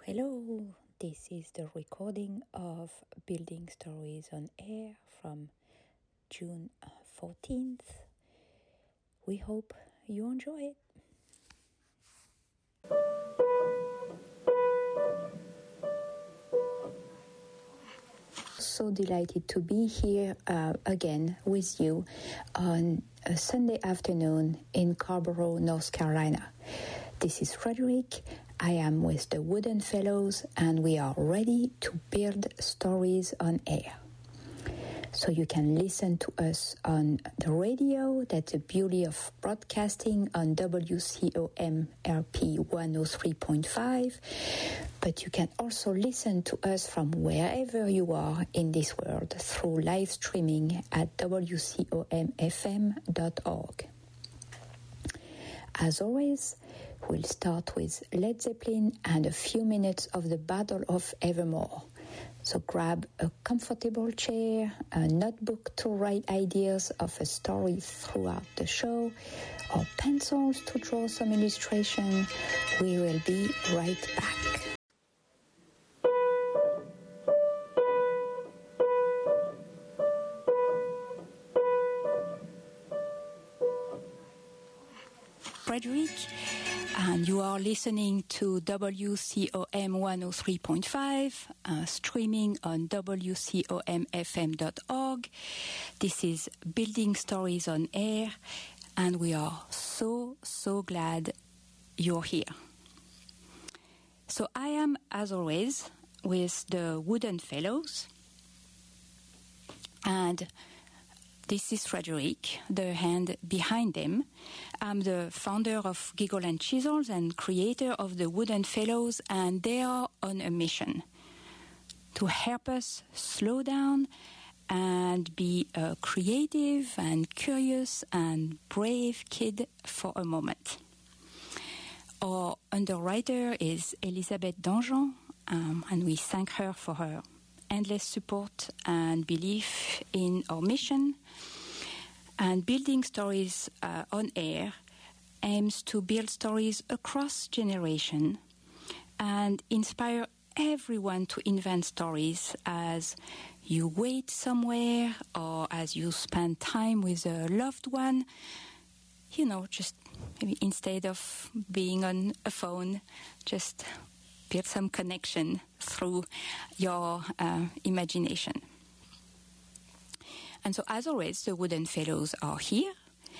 Hello, this is the recording of Building Stories on Air from June 14th. We hope you enjoy it. So delighted to be here again with you on a Sunday afternoon in Carrboro, North Carolina. This is Frederick. I am with the Wooden Fellows and we are ready to build stories on air. So you can listen to us on the radio. That's the beauty of broadcasting on WCOM RP 103.5. But you can also listen to us from wherever you are in this world through live streaming at WCOMFM.org. As always, we'll start with Led Zeppelin and a few minutes of the Battle of Evermore. So grab a comfortable chair, a notebook to write ideas of a story throughout the show, or pencils to draw some illustration. We will be right back. Frederick, and you are listening to WCOM 103.5, streaming on WCOMFM.org. This is Building Stories on Air, and we are so glad you're here. So I am, as always, with the Wooden Fellows, and this is Frederick, the hand behind them. I'm the founder of Giggle and Chisels and creator of the Wooden Fellows, and they are on a mission to help us slow down and be a creative and curious and brave kid for a moment. Our underwriter is Elisabeth Danjean, and we thank her for her endless support and belief in our mission. And Building Stories on Air aims to build stories across generation and inspire everyone to invent stories as you wait somewhere or as you spend time with a loved one. You know, just maybe instead of being on a phone, just build some connection through your imagination. And so, as always, the Wooden Fellows are here.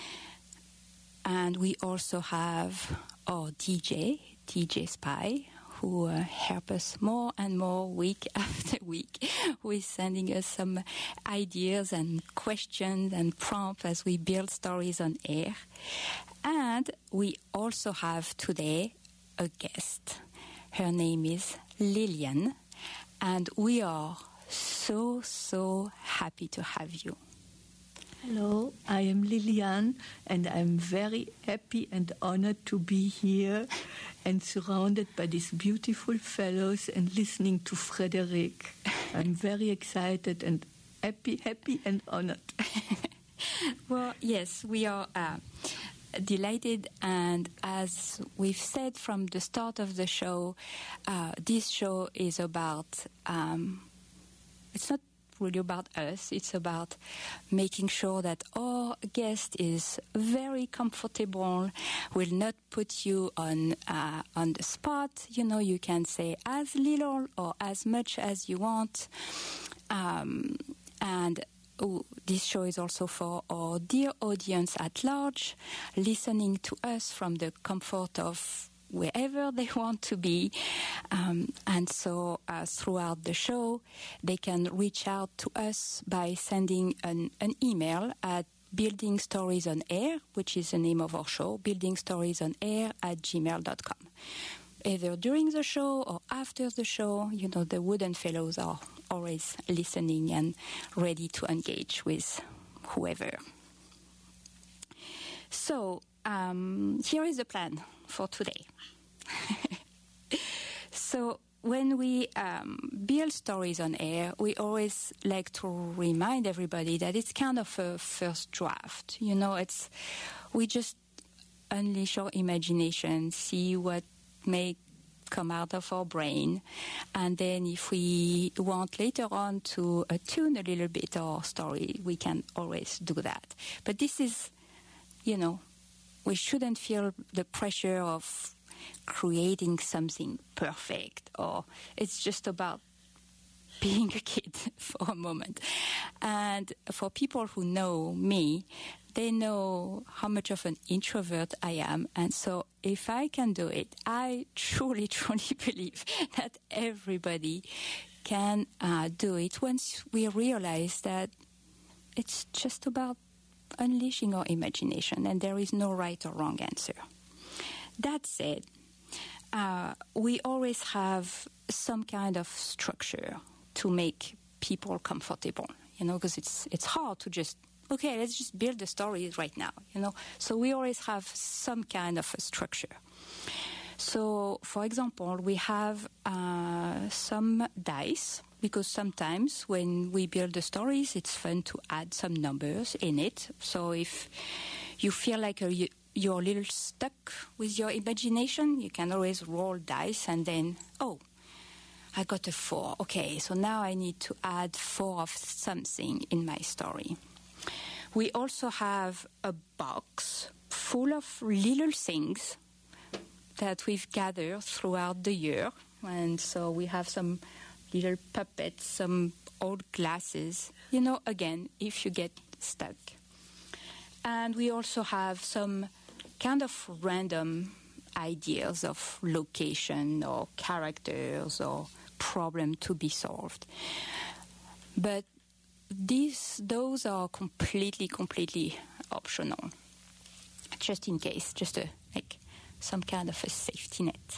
And we also have our DJ Spy, who help us more and more week after week with sending us some ideas and questions and prompts as we build stories on air. And we also have today a guest. Her name is Lillian, and we are so happy to have you. Hello, I am Lillian, and I'm very happy and honored to be here and surrounded by these beautiful fellows and listening to Frederick. I'm very excited and happy and honored. Well, yes, we are delighted, and as we've said from the start of the show, this show is about, it's not really about us, it's about making sure that our guest is very comfortable, will not put you on the spot. You know, you can say as little or as much as you want. This show is also for our dear audience at large, listening to us from the comfort of wherever they want to be. And so throughout the show, they can reach out to us by sending an email at Building Stories on Air, which is the name of our show, buildingstoriesonair@gmail.com. Either during the show or after the show, you know, the Wooden Fellows are always listening and ready to engage with whoever. So, here is the plan for today. So, when we build stories on air, we always like to remind everybody that it's kind of a first draft. You know, we just unleash our imagination, see what may come out of our brain. And then if we want later on to tune a little bit our story, we can always do that. But this is, we shouldn't feel the pressure of creating something perfect, or it's just about being a kid for a moment. And for people who know me, they know how much of an introvert I am. And so if I can do it, I truly, truly believe that everybody can do it once we realize that it's just about unleashing our imagination and there is no right or wrong answer. That said, we always have some kind of structure to make people comfortable, because it's hard to just, okay, let's just build the stories right now, So we always have some kind of a structure. So, for example, we have some dice, because sometimes when we build the stories, it's fun to add some numbers in it. So if you feel like you're a little stuck with your imagination, you can always roll dice and then, I got a 4. Okay, so now I need to add 4 of something in my story. We also have a box full of little things that we've gathered throughout the year. And so we have some little puppets, some old glasses, again, if you get stuck. And we also have some kind of random ideas of location or characters or problem to be solved. But those are completely optional, just in case, just like some kind of a safety net.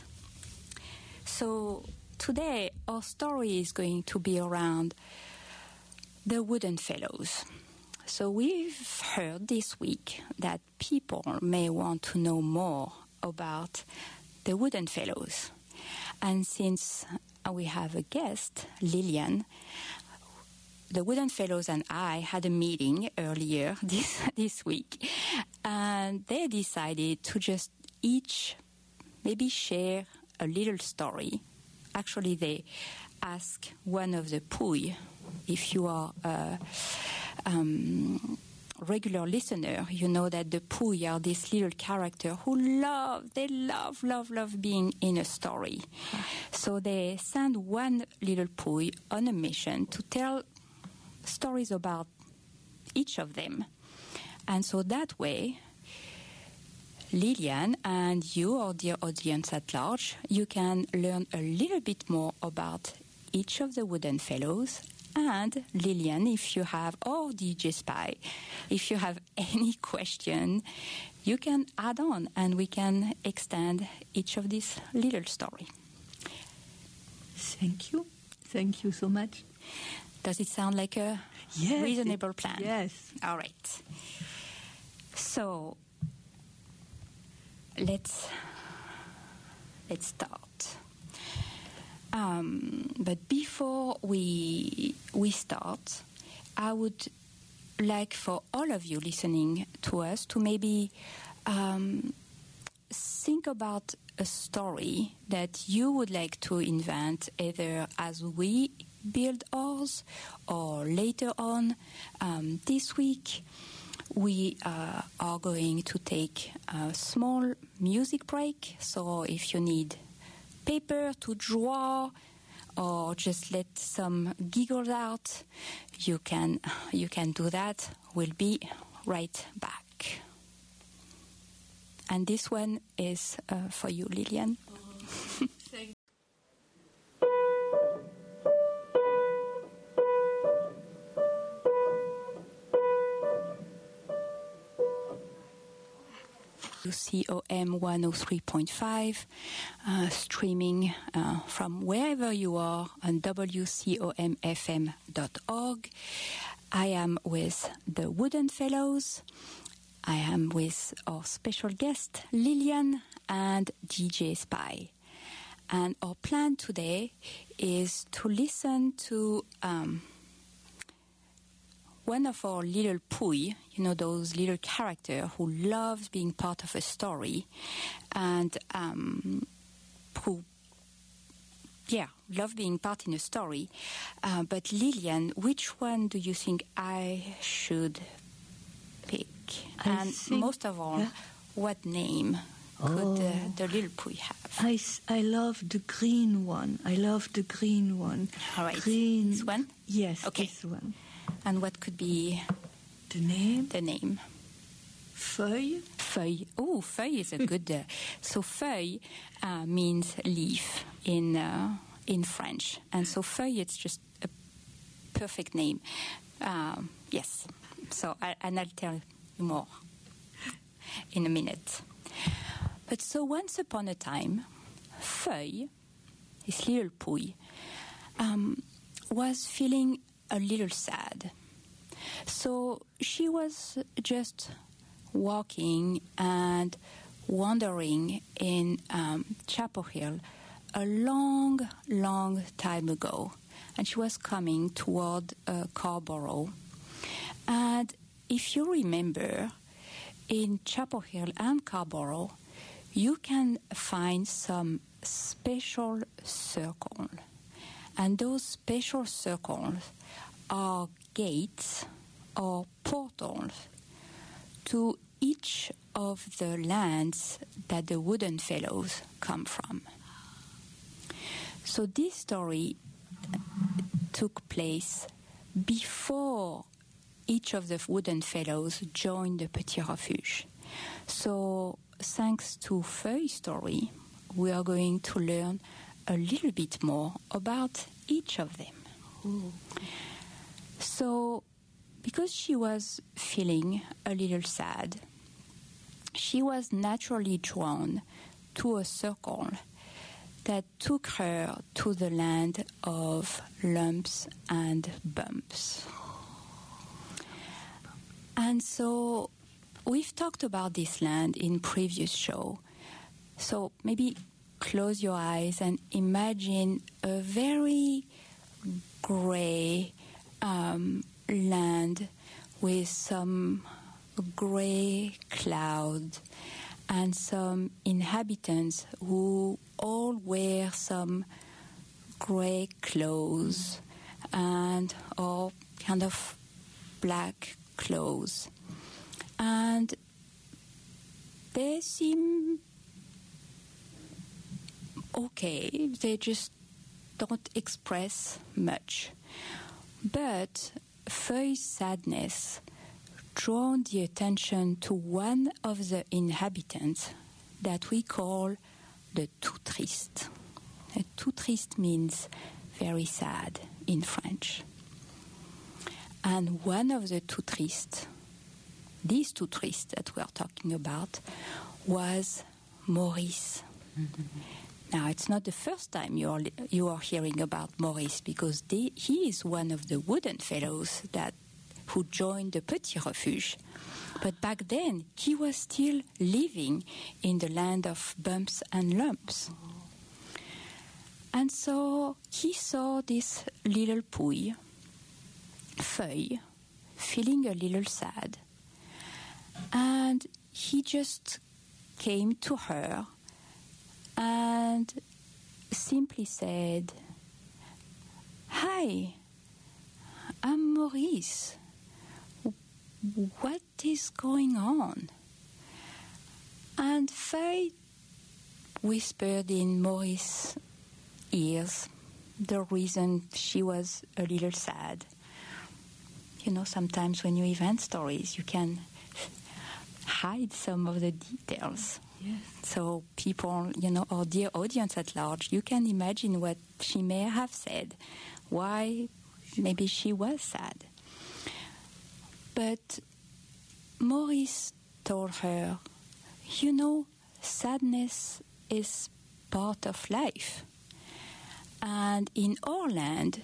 So today our story is going to be around the Wooden Fellows. So we've heard this week that people may want to know more about the Wooden Fellows. And since we have a guest, Lilian, the Wooden Fellows and I had a meeting earlier this week, and they decided to just each maybe share a little story. Actually, they asked one of the Puy, if you are a regular listener, you know that the Puy are this little character who love being in a story. So they send one little Puy on a mission to tell stories about each of them. And so that way, Lilian and you, or dear audience at large, you can learn a little bit more about each of the Wooden Fellows. And Lilian, if you have, or DJ Spy, if you have any question, you can add on and we can extend each of these little story. Thank you. Thank you so much. Does it sound like a reasonable plan? Yes. All right. So let's start. But before we start, I would like for all of you listening to us to maybe think about a story that you would like to invent, either as we build ours or later on. This week, we are going to take a small music break. So if you need paper to draw or just let some giggles out, you can do that. We'll be right back. And this one is for you, Lilian. Thank you. COM 103.5, streaming from wherever you are on WCOMFM.org. I am with the Wooden Fellows. I am with our special guest, Lilian, and DJ Spy. And our plan today is to listen to one of our little Puy, those little characters who loves being part of a story and who love being part in a story. But Lilian, which one do you think I should pick? Most of all, what name could the little Puy have? I love the green one. I love the green one. All right. Green. This one? Yes, okay. This one. And what could be the name? The name. Feuille. Feuille. Oh, feuille is a good... so feuille means leaf in French. And so feuille, it's just a perfect name. Yes. So, and I'll tell you more in a minute. But so once upon a time, Feuille, this little Puy, was feeling a little sad. So she was just walking and wandering in Chapel Hill a long, long time ago. And she was coming toward Carrboro. And if you remember, in Chapel Hill and Carrboro, you can find some special circles. And those special circles are gates or portals to each of the lands that the Wooden Fellows come from. So this story took place before each of the Wooden Fellows joined the Petit Refuge. So thanks to Feuille's story, we are going to learn a little bit more about each of them. Ooh. So, because she was feeling a little sad, she was naturally drawn to a circle that took her to the land of lumps and bumps. And so we've talked about this land in previous show. So maybe close your eyes and imagine a very gray land with some gray clouds and some inhabitants who all wear some gray clothes and or kind of black clothes. And they seem okay. They just don't express much. But Feuille's sadness drew the attention to one of the inhabitants that we call the tout triste. Tout triste means very sad in French. And one of the tout tristes, these tout tristes that we are talking about, was Maurice. Mm-hmm. Now, it's not the first time you are hearing about Maurice, because he is one of the Wooden Fellows who joined the Petit Refuge. But back then, he was still living in the land of bumps and lumps. And so he saw this little Puy, Feuille, feeling a little sad. And he just came to her and simply said, "Hi, I'm Maurice. What is going on?" And Feuille whispered in Maurice's ears the reason she was a little sad. You know, sometimes when you invent stories, you can hide some of the details. Yes. So people, or dear audience at large, you can imagine what she may have said, why maybe she was sad. But Maurice told her, sadness is part of life. And in our land,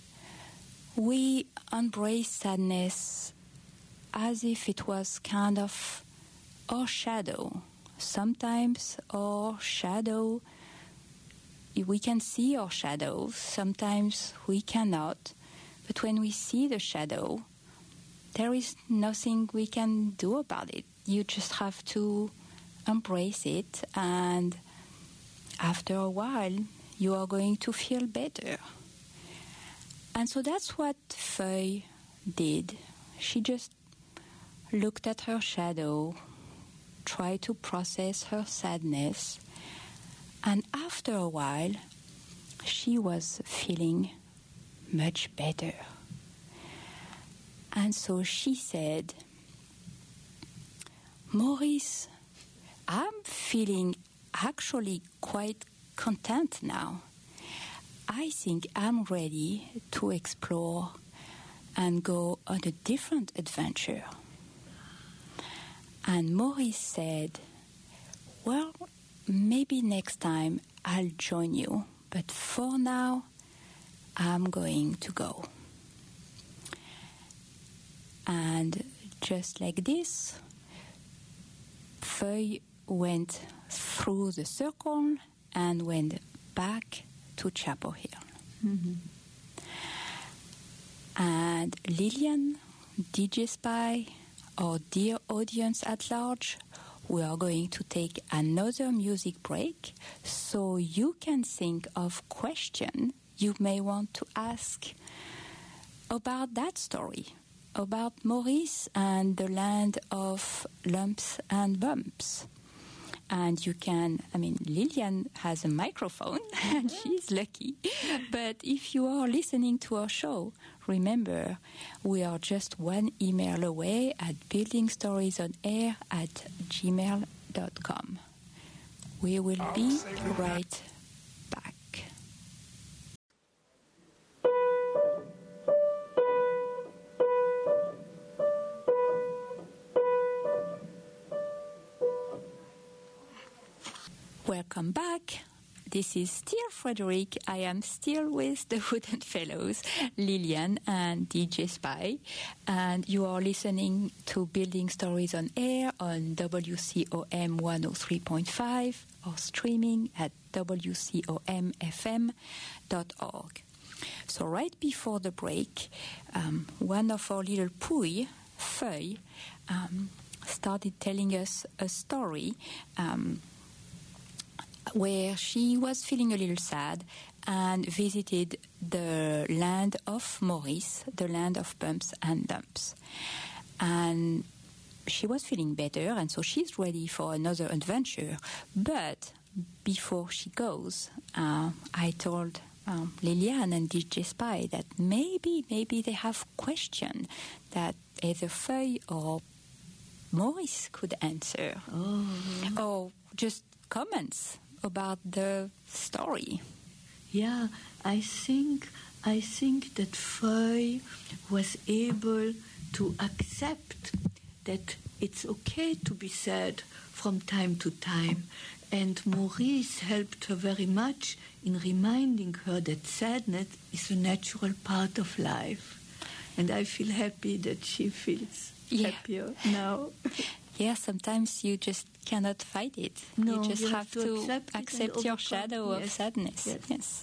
we embrace sadness as if it was kind of our shadow. Sometimes our shadow, we can see our shadows. Sometimes we cannot. But when we see the shadow, there is nothing we can do about it. You just have to embrace it. And after a while, you are going to feel better. And so that's what Feuille did. She just looked at her shadow, tried to process her sadness, and after a while, she was feeling much better. And so she said, Maurice, I'm feeling actually quite content now. I think I'm ready to explore and go on a different adventure. And Maurice said, well, maybe next time I'll join you, but for now, I'm going to go. And just like this, Feuille went through the circle and went back to Chapel Hill. Mm-hmm. And Lillian, DJ Spy, our dear audience at large, we are going to take another music break so you can think of questions you may want to ask about that story, about Maurice and the land of lumps and bumps. And you can, Lillian has a microphone and she's lucky. But if you are listening to our show, remember, we are just one email away at buildingstoriesonair@gmail.com. We will be right back. Welcome back. This is still Frederick. I am still with the Wooden Fellows, Lillian and DJ Spy. And you are listening to Building Stories on Air on WCOM 103.5 or streaming at WCOMFM.org. So right before the break, one of our little Pouille, Feuille, started telling us a story where she was feeling a little sad and visited the land of Maurice, the land of bumps and lumps. And she was feeling better, and so she's ready for another adventure. But before she goes, I told Lillian and DJ Spy that maybe they have questions that either Feuille or Maurice could answer. Oh. Or just comments about the story. Yeah, I think that Feuille was able to accept that it's okay to be sad from time to time. And Maurice helped her very much in reminding her that sadness is a natural part of life. And I feel happy that she feels happier now. Yeah, sometimes you just cannot fight it. No, you just have to accept your shadow of sadness. Yes.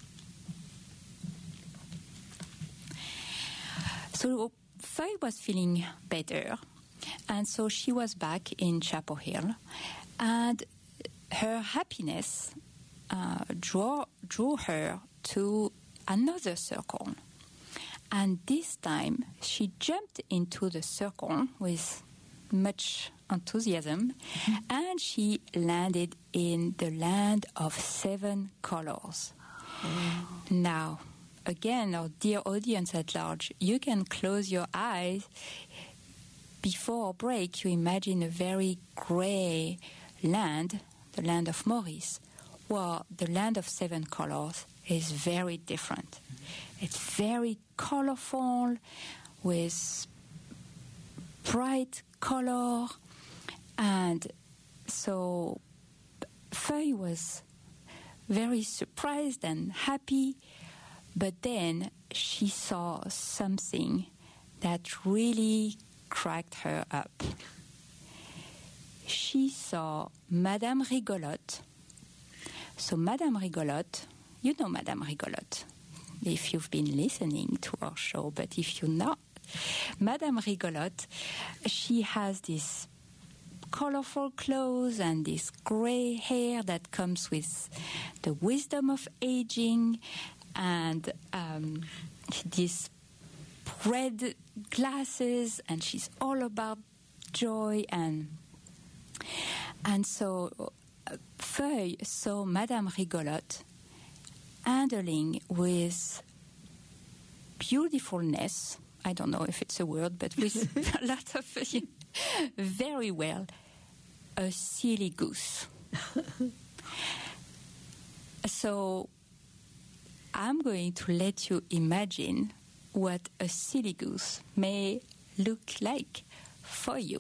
So Feuille was feeling better, and so she was back in Chapel Hill, and her happiness drew her to another circle. And this time, she jumped into the circle with much enthusiasm, and she landed in the land of 7 colors. Oh. Now, again, our dear audience at large, you can close your eyes. Before break, you imagine a very gray land, the land of Maurice. Well, the land of 7 colors is very different. It's very colorful, with bright color, and so Feuille was very surprised and happy, but then she saw something that really cracked her up. She saw Madame Rigolotte. So Madame Rigolotte, you know Madame Rigolotte, if you've been listening to our show, but if you're not, Madame Rigolotte, she has this colorful clothes and this gray hair that comes with the wisdom of aging, and these red glasses, and she's all about joy. And so Feuille saw Madame Rigolotte handling with beautifulness, I don't know if it's a word, but with a lot of, very well, a silly goose. So I'm going to let you imagine what a silly goose may look like for you.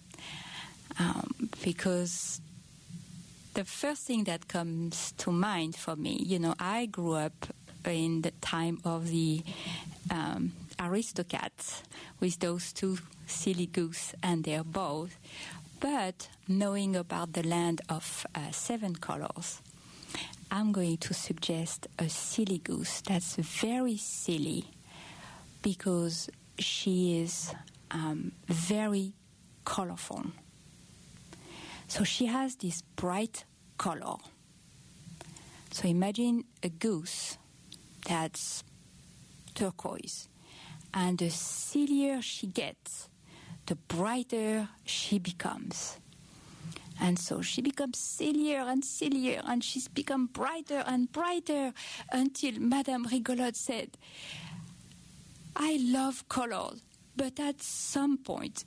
Because the first thing that comes to mind for me, I grew up in the time of the Aristocats with those two silly goose and their bows. But knowing about the land of 7 colors, I'm going to suggest a silly goose that's very silly because she is very colorful. So she has this bright color. So imagine a goose that's turquoise. And the sillier she gets, the brighter she becomes. And so she becomes sillier and sillier, and she's become brighter and brighter until Madame Rigolotte said, I love colors, but at some point,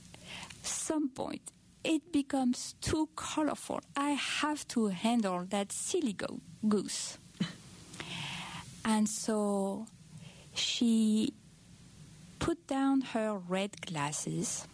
it becomes too colorful. I have to handle that silly goose. And so she put down her red glasses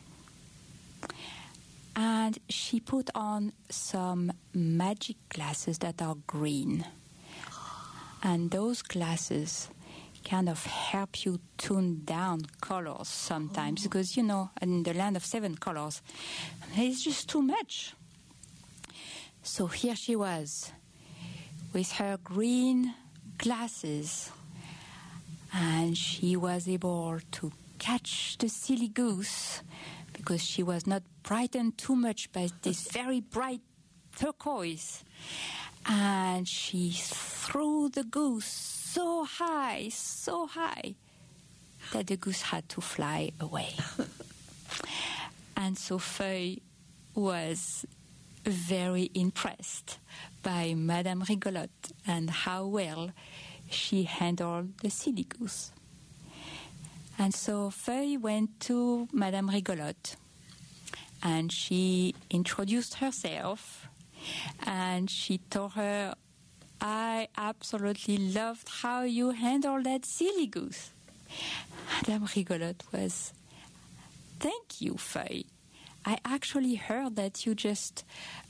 and she put on some magic glasses that are green. And those glasses kind of help you tune down colors sometimes because, in the land of 7 colors, it's just too much. So here she was with her green glasses, and she was able to catch the silly goose because she was not brightened too much by this very bright turquoise. And she threw the goose so high, that the goose had to fly away. And so Feuille was very impressed by Madame Rigolotte and how well she handled the silly goose. And so Feuille went to Madame Rigolotte and she introduced herself and she told her, I absolutely loved how you handled that silly goose. Madame Rigolotte was, thank you, Feuille. I actually heard that you just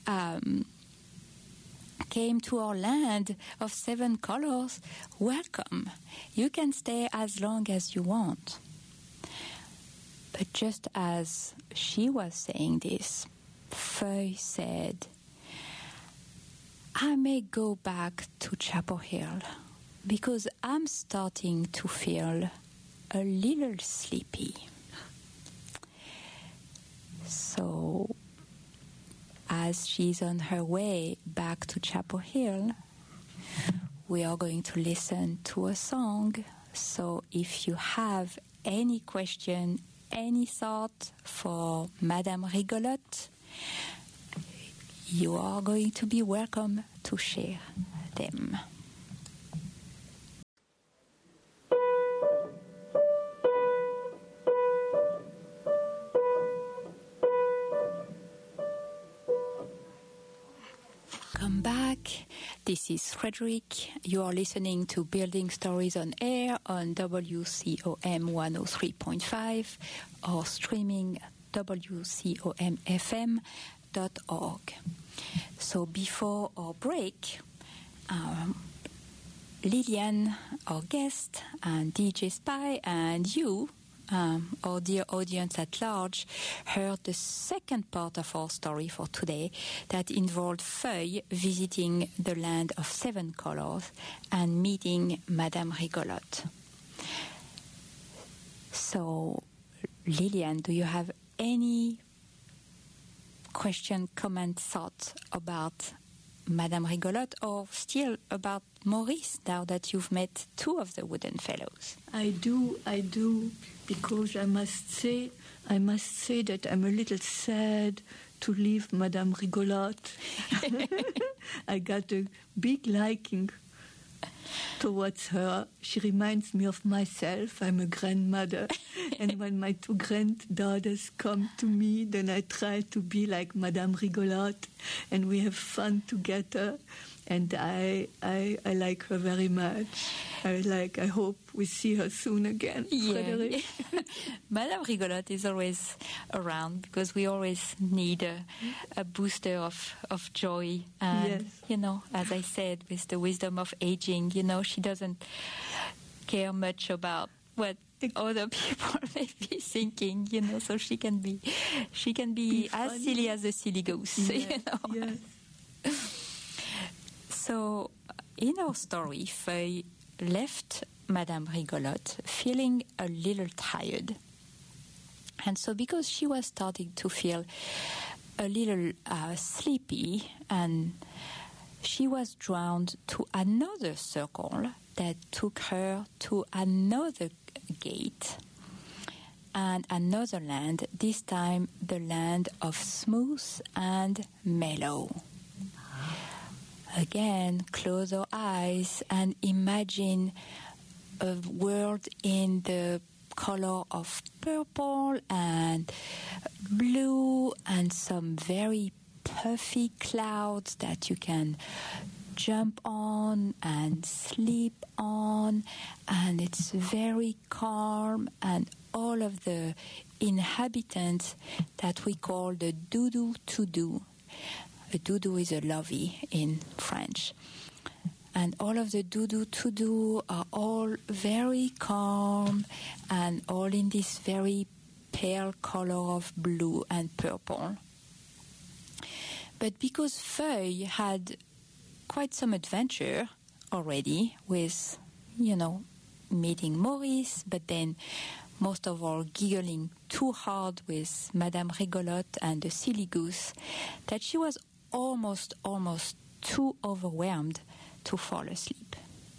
came to our land of 7 colors. Welcome. You can stay as long as you want. But just as she was saying this, Feuille said, I may go back to Chapel Hill because I'm starting to feel a little sleepy. So, as she's on her way back to Chapel Hill, we are going to listen to a song. So, if you have any question, any thought for Madame Rigolotte, you are going to be welcome to share them. Welcome back. This is Frederick. You are listening to Building Stories on Air on WCOM 103.5 or streaming WCOMFM.org. So before our break, Liliane, our guest, and DJ Spy, and you, our dear audience at large, heard the second part of our story for today that involved Feuille visiting the land of 7 colors and meeting Madame Rigolotte. So, Liliane, do you have any question, comment, thought about Madame Rigolotte, or still about Maurice, now that you've met two of the Wooden Fellows? I do, because I must say that I'm a little sad to leave Madame Rigolotte. I got a big liking towards her. She reminds me of myself. I'm a grandmother. And when my two granddaughters come to me, then I try to be like Madame Rigolotte, and we have fun together. And I like her very much. I hope we see her soon again, Frédéric. Madame Rigolotte is always around, because we always need a booster of joy. And, you know, as I said, with the wisdom of aging, you know, she doesn't care much about what other people may be thinking, you know, so she can be as silly as a silly goose, you know. Yes. So, in our story, Feuille left Madame Rigolotte feeling a little tired. And so, because she was starting to feel a little sleepy, and she was drawn to another circle that took her to another gate and another land, this time the land of Smooth and Mellow. Again, close our eyes and imagine a world in the color of purple and blue, and some very puffy clouds that you can jump on and sleep on, and it's very calm, and all of the inhabitants that we call the doudou to-do. A doudou is a lovey in French. And all of the doudou to-do are all very calm and all in this very pale color of blue and purple. But because Feuille had quite some adventure already with, you know, meeting Maurice, but then most of all giggling too hard with Madame Rigolotte and the silly goose, that she was almost too overwhelmed to fall asleep.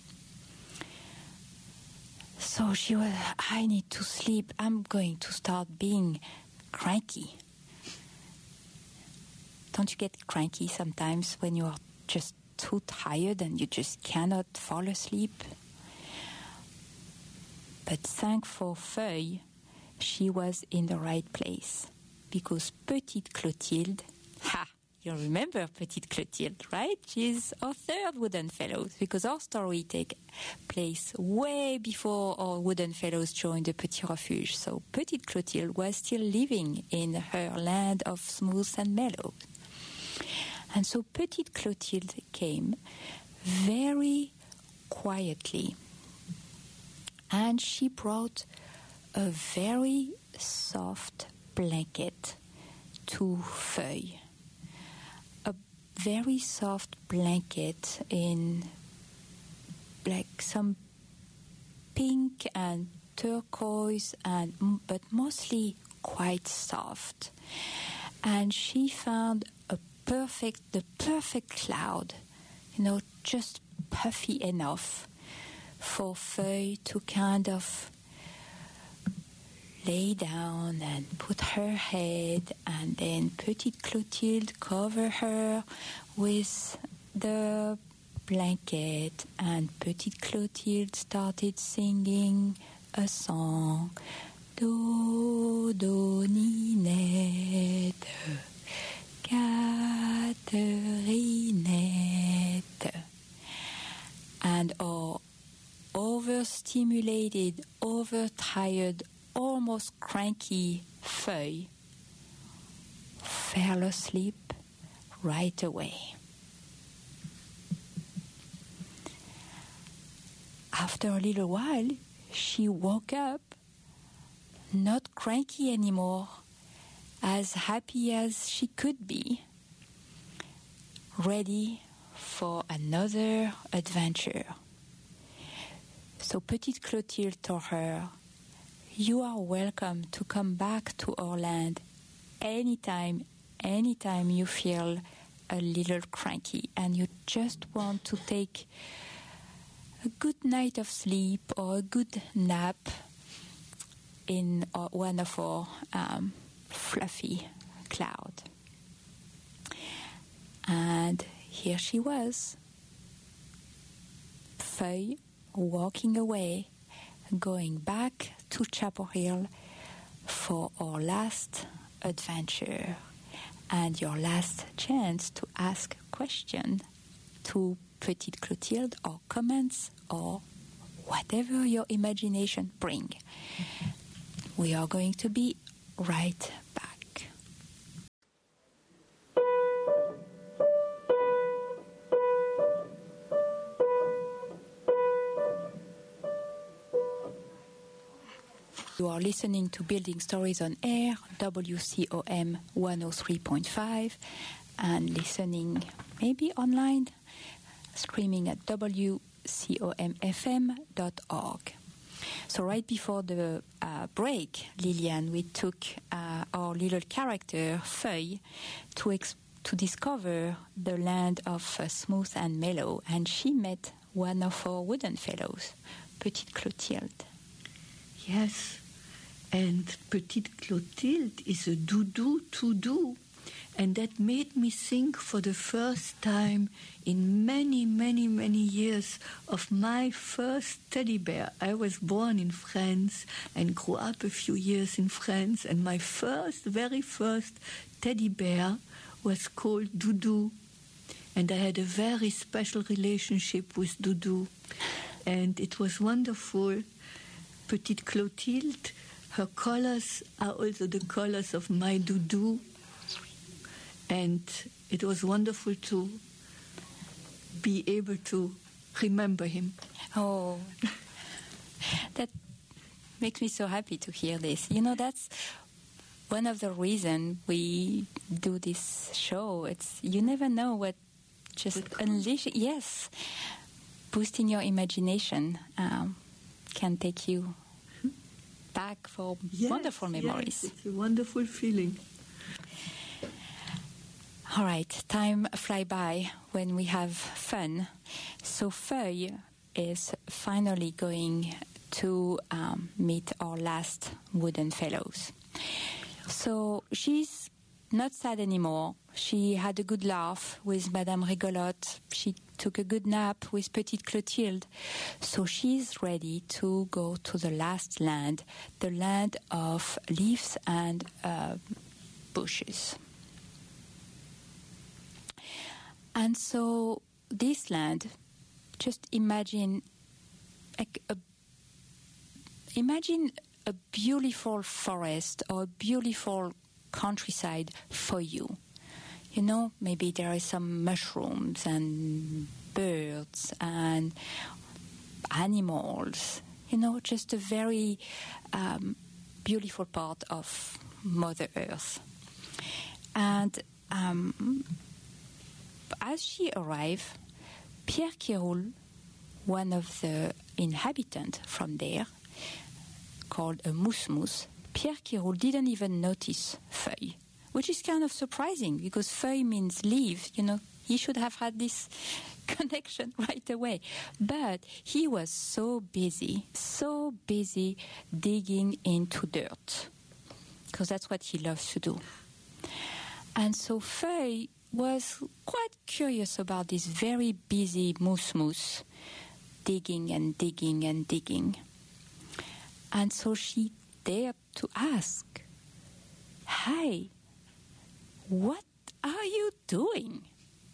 So she was, I need to sleep. I'm going to start being cranky. Don't you get cranky sometimes when you are just too tired and you just cannot fall asleep? But thank for Feuille, she was in the right place, because Petite Clotilde, you remember Petite Clotilde, right? She's our third Wooden Fellows, because our story takes place way before our Wooden Fellows joined the Petit Refuge. So Petite Clotilde was still living in her land of Smooth and Mellow. And so Petite Clotilde came very quietly, and she brought a very soft blanket to Feuille. Very soft blanket in like some pink and turquoise, but mostly quite soft. And she found the perfect cloud, you know, just puffy enough for Feuille to kind of lay down and put her head, and then Petite Clotilde covered her with the blanket, and Petite Clotilde started singing a song. Do, do, Ninette, Caterinette. And our overstimulated, overtired, almost cranky Feuille fell asleep right away. After a little while, she woke up, not cranky anymore, as happy as she could be, ready for another adventure. So Petite Clotilde told her, "You are welcome to come back to our land anytime, anytime you feel a little cranky and you just want to take a good night of sleep or a good nap in one of our fluffy cloud. And here she was, Feuille, walking away, going back to Chapel Hill for our last adventure and your last chance to ask a question to Petite Clotilde, or comments, or whatever your imagination bring. We are going to be right back. You are listening to Building Stories on Air, WCOM 103.5, and listening maybe online, streaming at WCOMFM.org. So right before the break, Liliane, we took our little character, Feuille, to discover the land of smooth and mellow, and she met one of our wooden fellows, Petite Clotilde. Yes, and Petite Clotilde is a doudou to do. And that made me think for the first time in many, many, many years of my first teddy bear. I was born in France and grew up a few years in France, and my very first teddy bear was called Doudou. And I had a very special relationship with Doudou. And it was wonderful. Petite Clotilde, her colors are also the colors of my Doudou. And it was wonderful to be able to remember him. Oh, that makes me so happy to hear this. You know, that's one of the reasons we do this show. It's you never know what just unleashing. Yes, boosting your imagination can take you back for wonderful memories. Yes, it's a wonderful feeling. All right, time fly by when we have fun. So Feuille is finally going to meet our last wooden fellows. So she's not sad anymore. She had a good laugh with Madame Rigolotte. She took a good nap with Petite Clotilde. So she's ready to go to the last land, the land of leaves and bushes. And so this land, just imagine a beautiful forest or a beautiful countryside for you. You know, maybe there are some mushrooms and birds and animals. You know, just a very beautiful part of Mother Earth. And as she arrived, Pierre Kéroul, one of the inhabitants from there, called a mousmous, Pierre Kéroul didn't even notice Feuille, which is kind of surprising because Feuille means leaf. You know, he should have had this connection right away. But he was so busy digging into dirt, because that's what he loves to do. And so Feuille was quite curious about this very busy mousmous digging and digging and digging. And so she dared to ask, "Hi, what are you doing?"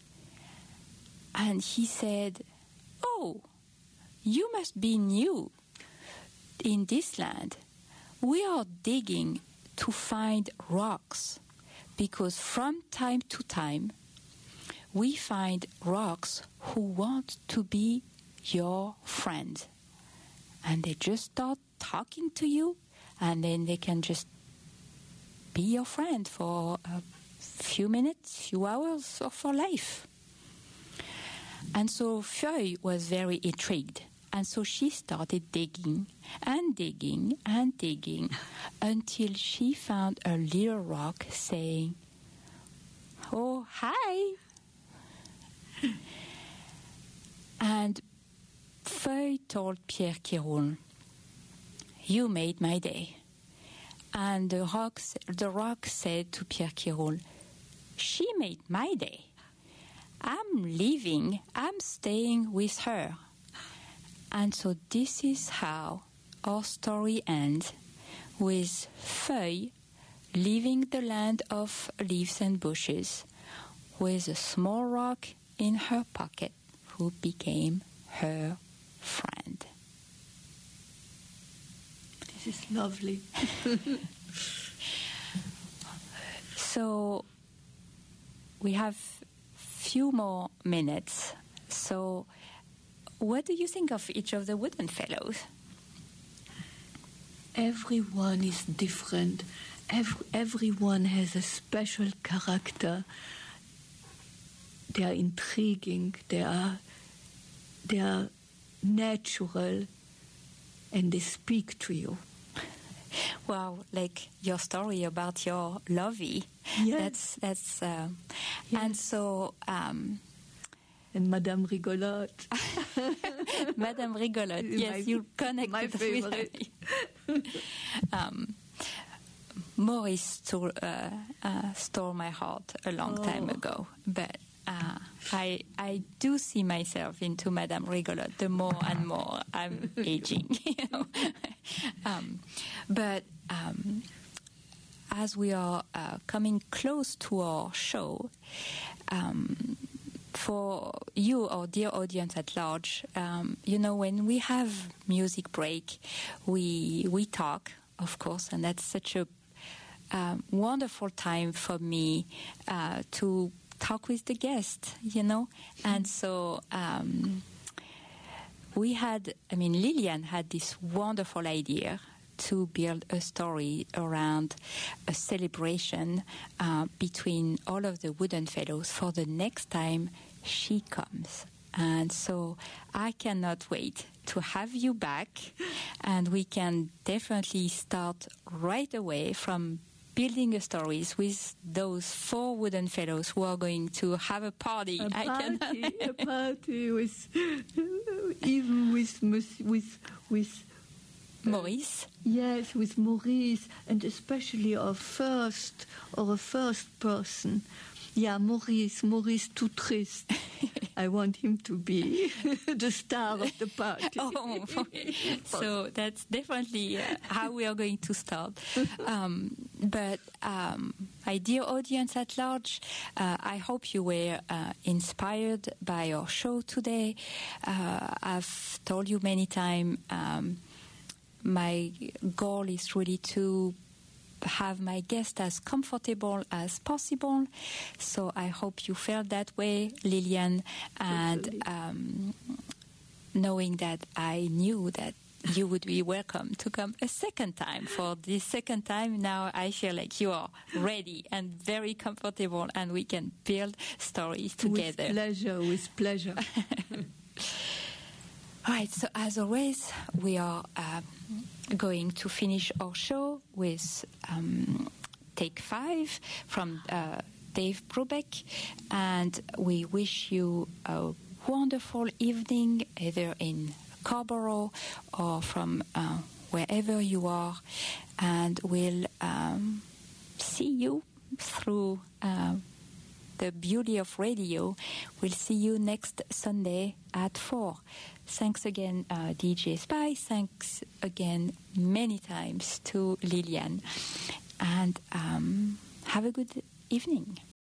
And he said, "Oh, you must be new in this land. We are digging to find rocks, because from time to time we find rocks who want to be your friend. And they just start talking to you, and then they can just be your friend for a few minutes, few hours, or for life." And so Feuille was very intrigued. And so she started digging and digging and digging until she found a little rock saying, Oh, hi. And Feuille told Pierre Kiroul, "You made my day." And the rock said to Pierre Kiroul, "She made my day. I'm leaving. I'm staying with her." And so this is how our story ends, with Feuille leaving the land of leaves and bushes with a small rock in her pocket, who became her friend. This is lovely. So we have few more minutes. So what do you think of each of the Wooden Fellows? Everyone is different. Everyone has a special character. They are intriguing. They are natural, and they speak to you. Wow, like your story about your lovey. Yes. That's Yes. And so and Madame Rigolotte. Madame Rigolotte. Yes, you connected my favorite. with her. Maurice stole my heart a long time ago, but I do see myself into Madame Rigolotte the more and more I'm aging. But as we are coming close to our show, for you, our dear audience at large, when we have music break, we talk, of course, and that's such a wonderful time for me to talk with the guest, And so Lilian had this wonderful idea to build a story around a celebration between all of the Wooden Fellows for the next time she comes. And so I cannot wait to have you back, and we can definitely start right away from building stories with those 4 Wooden Fellows who are going to have a party. A party with even with Maurice. Yes, with Maurice, and especially a first person. Yeah, Maurice tout triste. I want him to be the star of the party. Oh, so that's definitely how we are going to start. But my dear audience at large, I hope you were inspired by our show today. I've told you many times, my goal is really to have my guest as comfortable as possible. So I hope you felt that way, Lilian, and knowing that I knew that you would be welcome to come a second time. For this second time, now I feel like you are ready and very comfortable, and we can build stories together. With pleasure. All right, so as always, we are going to finish our show with Take 5 from Dave Brubeck, and we wish you a wonderful evening, either in Scarborough or from wherever you are, and we'll see you through the beauty of radio. We'll see you next Sunday at 4. Thanks again, DJ Spy. Thanks again many times to Lilian. And have a good evening.